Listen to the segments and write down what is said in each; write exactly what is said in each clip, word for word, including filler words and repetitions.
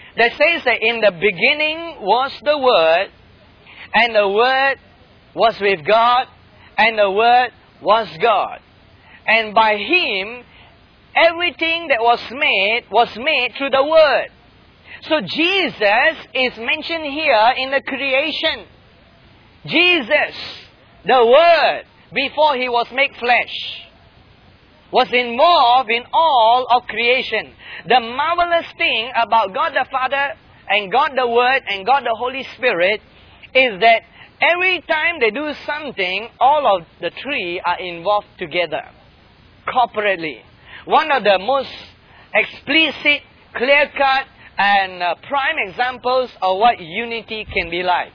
that says that in the beginning was the Word, and the Word was with God, and the Word was God. And by Him, everything that was made was made through the Word. So Jesus is mentioned here in the creation. Jesus, the Word, before He was made flesh, was involved in all of creation. The marvelous thing about God the Father and God the Word and God the Holy Spirit is that every time they do something, all of the three are involved together, corporately. One of the most explicit, clear-cut, and uh, prime examples of what unity can be like.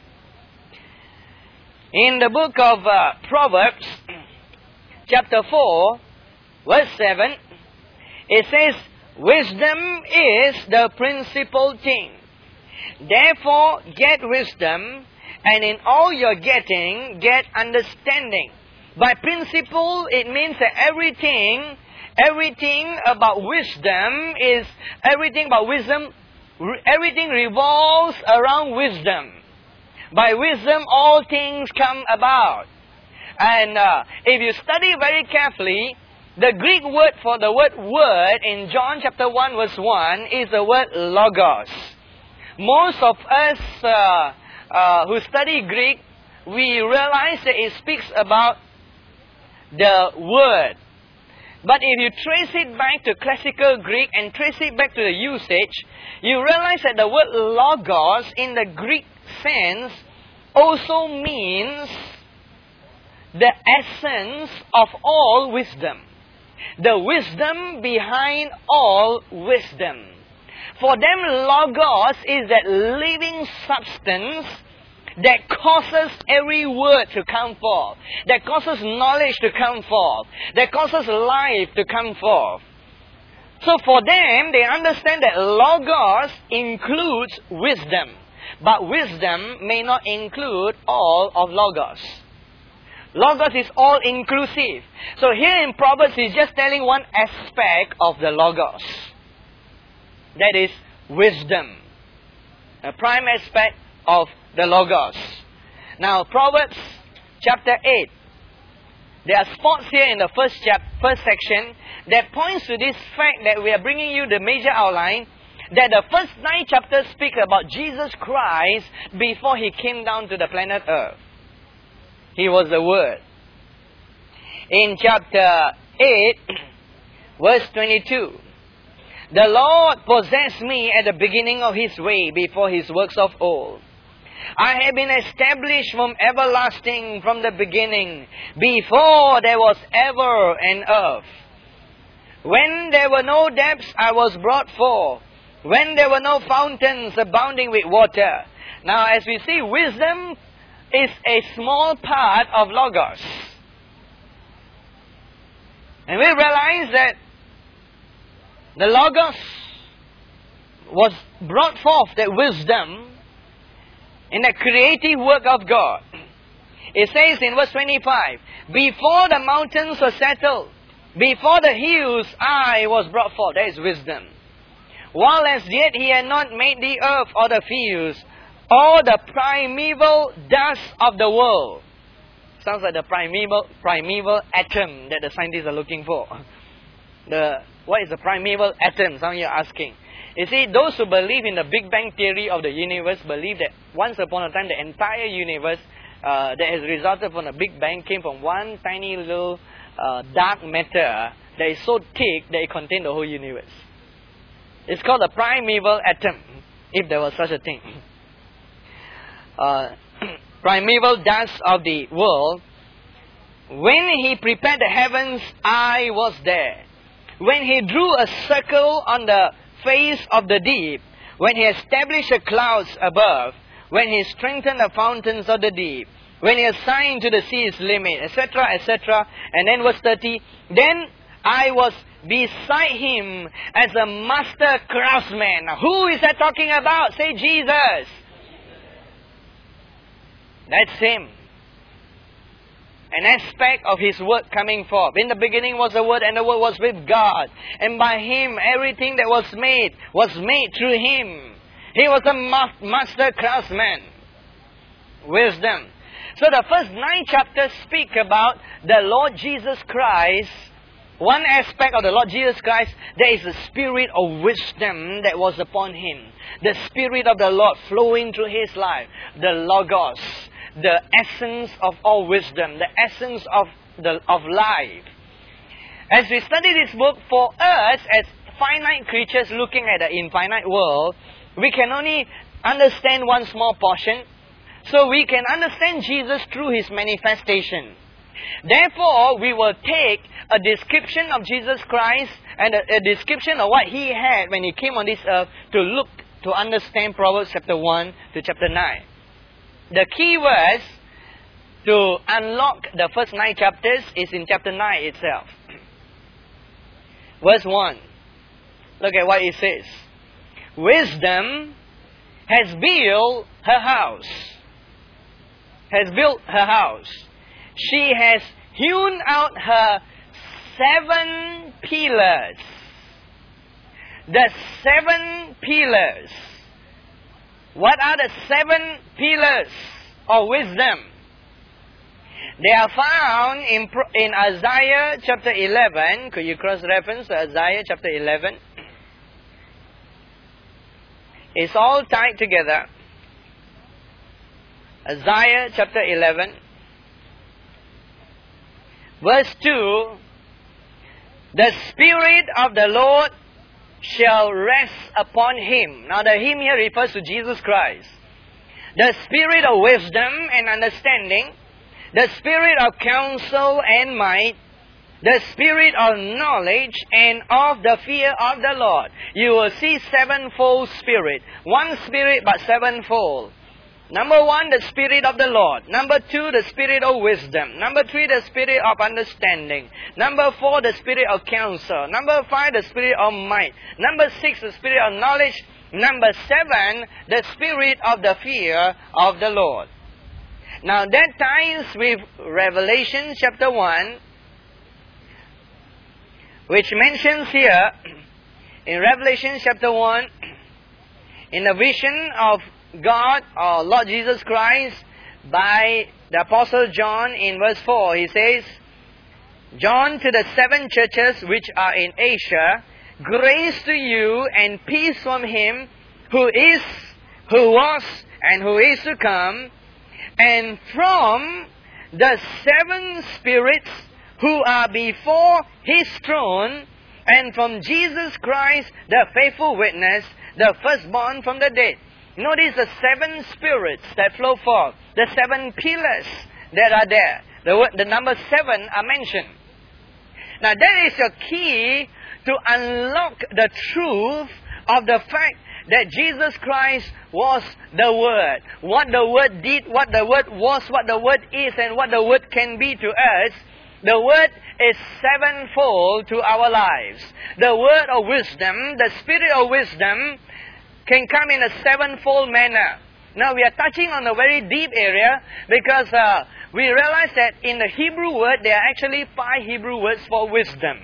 In the book of uh, Proverbs, chapter four, verse seven, it says, wisdom is the principal thing. Therefore, get wisdom, and in all you're getting, get understanding. By principle, it means that everything, everything about wisdom is, everything about wisdom, everything revolves around wisdom. By wisdom, all things come about. And uh, if you study very carefully, the Greek word for the word word in John chapter one verse one is the word logos. Most of us uh, uh, who study Greek, we realize that it speaks about the word. But if you trace it back to classical Greek and trace it back to the usage, you realize that the word logos in the Greek sense also means the essence of all wisdom. The wisdom behind all wisdom. For them, logos is that living substance that causes every word to come forth, that causes knowledge to come forth, that causes life to come forth. So for them, they understand that logos includes wisdom, but wisdom may not include all of logos. Logos is all inclusive. So here in Proverbs, he's just telling one aspect of the logos. That is wisdom. A prime aspect of the logos. Now, Proverbs chapter eight. There are spots here in the first chap first section that points to this fact that we are bringing you the major outline, that the first nine chapters speak about Jesus Christ before He came down to the planet Earth. He was the Word. In chapter eight, verse twenty-two, the Lord possessed me at the beginning of His way before His works of old. I have been established from everlasting, from the beginning, before there was ever an earth. When there were no depths, I was brought forth. When there were no fountains abounding with water. Now, as we see, wisdom is a small part of logos. And we realize that the logos was brought forth, that wisdom, in the creative work of God. It says in verse twenty-five, before the mountains were settled, before the hills I was brought forth. That is wisdom. While as yet He had not made the earth or the fields, or the primeval dust of the world. Sounds like the primeval primeval atom that the scientists are looking for. The what is the primeval atom? Some of you are asking. You see, those who believe in the Big Bang theory of the universe believe that once upon a time the entire universe uh, that has resulted from the Big Bang came from one tiny little uh, dark matter that is so thick that it contained the whole universe. It's called the primeval atom, if there was such a thing. Uh, primeval dust of the world. When He prepared the heavens, I was there. When He drew a circle on the face of the deep, when He established the clouds above, when He strengthened the fountains of the deep, when He assigned to the sea its limit, et cetera, et cetera. And then verse thirty, then I was beside Him as a master craftsman. Now, who is that talking about? Say Jesus. That's Him. an aspect of His Word coming forth. In the beginning was the Word, and the Word was with God. And by Him, everything that was made, was made through Him. He was a ma- master craftsman. Wisdom. So the first nine chapters speak about the Lord Jesus Christ. One aspect of the Lord Jesus Christ, there is the spirit of wisdom that was upon Him. The Spirit of the Lord flowing through His life. The Logos. The essence of all wisdom. The essence of, the, of life. As we study this book, for us as finite creatures looking at the infinite world, we can only understand one small portion. So we can understand Jesus through His manifestation. Therefore, we will take a description of Jesus Christ and a, a description of what He had when He came on this earth to look, to understand Proverbs chapter one to chapter nine. The key verse to unlock the first nine chapters is in chapter nine itself. Verse one. Look at what it says. Wisdom has built her house. Has built her house. She has hewn out her seven pillars. The seven pillars. What are the seven pillars of wisdom? They are found in, in Isaiah chapter eleven. Could you cross-reference to Isaiah chapter eleven? It's all tied together. Isaiah chapter eleven. Verse two. The Spirit of the Lord shall rest upon Him. Now the Him here refers to Jesus Christ. The Spirit of wisdom and understanding. The Spirit of counsel and might. The Spirit of knowledge and of the fear of the Lord. You will see sevenfold Spirit. One Spirit but sevenfold. Number one, the Spirit of the Lord. Number two, the Spirit of wisdom. Number three, the Spirit of understanding. Number four, the Spirit of counsel. Number five, the Spirit of might. Number six, the Spirit of knowledge. Number seven, the Spirit of the fear of the Lord. Now that ties with Revelation chapter one, which mentions here, in Revelation chapter one, in the vision of God or Lord Jesus Christ by the Apostle John in verse four, he says, John to the seven churches which are in Asia, grace to you and peace from Him who is, who was, and who is to come, and from the seven spirits who are before His throne, and from Jesus Christ, the faithful witness, the firstborn from the dead. Notice the seven spirits that flow forth, the seven pillars that are there. The, word, the number seven are mentioned. Now that is your key to unlock the truth of the fact that Jesus Christ was the Word. What the Word did, what the Word was, what the Word is, and what the Word can be to us. The Word is sevenfold to our lives. The Word of wisdom, the Spirit of wisdom, can come in a sevenfold manner. Now we are touching on a very deep area because uh, we realize that in the Hebrew word there are actually five Hebrew words for wisdom.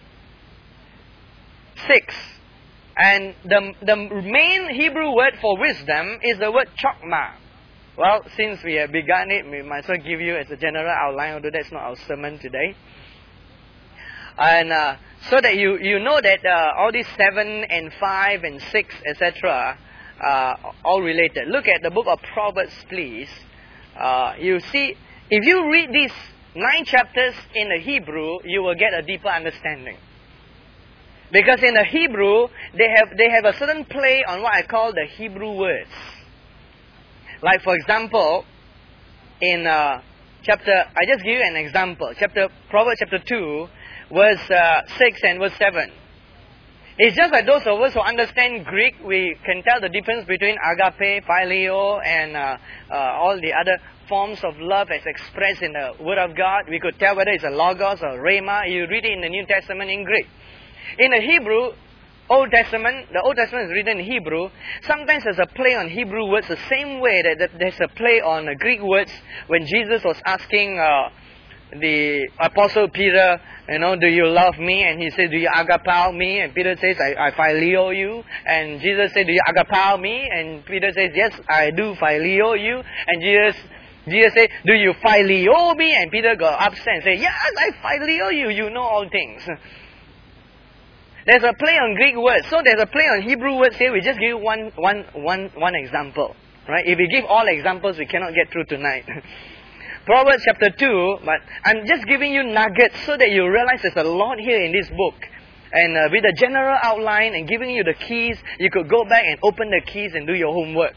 Six. And the, the main Hebrew word for wisdom is the word chokmah. Well, since we have begun it, we might as well give you as a general outline, although that's not our sermon today. And uh, so that you, you know that uh, all these seven and five and six, et cetera, uh, all related. Look at the book of Proverbs, please. Uh, you see, if you read these nine chapters in the Hebrew, you will get a deeper understanding. Because in the Hebrew, they have they have a certain play on what I call the Hebrew words. Like for example, in uh, chapter, I just give you an example. Chapter Proverbs chapter two, verse uh, six and verse seven. It's just like those of us who understand Greek, we can tell the difference between agape, phileo, and uh, uh, all the other forms of love as expressed in the Word of God. We could tell whether it's a logos or rhema. You read it in the New Testament in Greek. In the Hebrew, Old Testament, the Old Testament is written in Hebrew. Sometimes there's a play on Hebrew words the same way that, that there's a play on uh, Greek words when Jesus was asking uh, the Apostle Peter, you know, do you love me? And he says, do you agapao me? And Peter says, I, I phileo you. And Jesus said, do you agapao me? And Peter says, yes, I do phileo you. And Jesus Jesus said, do you phileo me? And Peter got upset and said, yes, I phileo you. You know all things. There's a play on Greek words. So there's a play on Hebrew words here. We just give you one, one, one, one example. Right? If we give all examples, we cannot get through tonight. Proverbs chapter two, but I'm just giving you nuggets so that you realize there's a lot here in this book. And uh, with a general outline and giving you the keys, you could go back and open the keys and do your homework.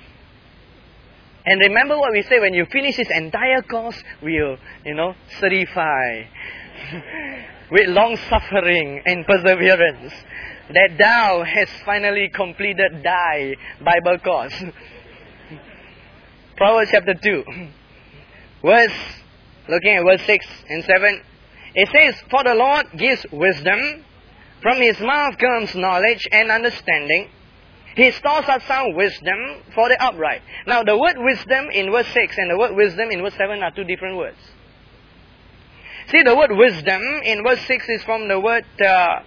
And remember what we say, when you finish this entire course, we'll, you know, certify with long suffering and perseverance that thou hast finally completed thy Bible course. Proverbs chapter two. Verse, looking at verse six and seven, it says, for the Lord gives wisdom, from His mouth comes knowledge and understanding. He stores up sound wisdom for the upright. Now the word wisdom in verse six and the word wisdom in verse seven are two different words. See, the word wisdom in verse six is from the word uh,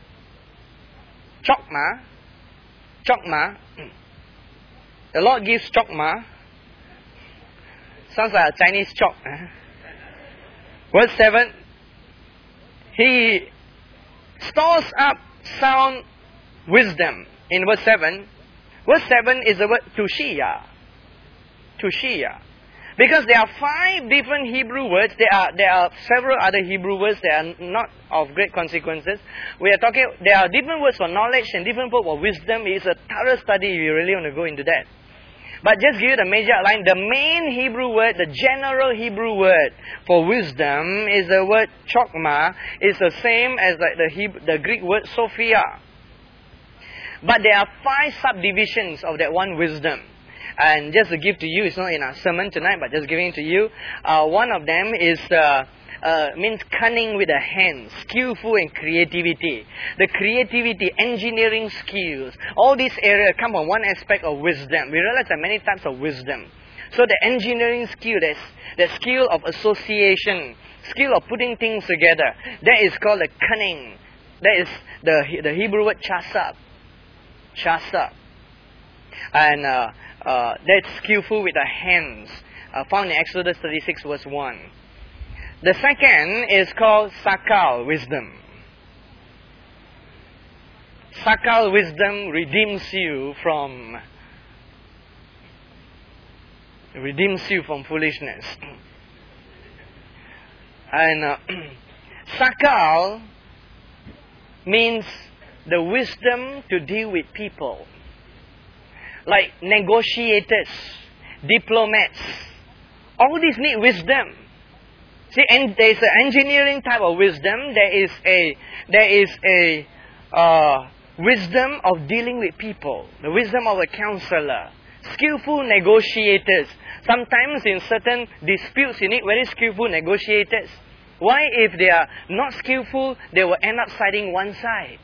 chokma. Chokma. The Lord gives chokma. Sounds like a Chinese chok. Eh? Verse seven. He stores up sound wisdom. In verse seven. Verse seven is the word tushia. Tushia. Because there are five different Hebrew words. There are there are several other Hebrew words that are not of great consequences. We are talking, there are different words for knowledge and different words for wisdom. It's a thorough study if you really want to go into that. But just give you the major outline. The main Hebrew word, the general Hebrew word for wisdom is the word chokma. It's the same as the, the, Hebrew, the Greek word sophia. But there are five subdivisions of that one wisdom. And just to give to you, it's not in our sermon tonight, but just giving it to you. Uh, one of them is uh, uh, means cunning with the hands, skillful and creativity. The creativity, engineering skills, all these areas come from one aspect of wisdom. We realize there are many types of wisdom. So the engineering skill, that's the skill of association, skill of putting things together, that is called the cunning. That is the the Hebrew word chasab. Chasab. And uh, uh, that's skillful with the hands, uh, found in Exodus thirty-six verse one. The second is called sakal wisdom. Sakal wisdom redeems you from redeems you from foolishness. And uh, sakal means the wisdom to deal with people. Like negotiators, diplomats. All these need wisdom. See, and there is an engineering type of wisdom. There is a there is a uh, wisdom of dealing with people. The wisdom of a counselor. Skillful negotiators. Sometimes in certain disputes you need very skillful negotiators. Why? If they are not skillful, they will end up siding one side.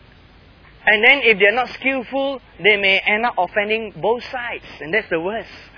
And then if they are not skillful, they may end up offending both sides. And that's the worst.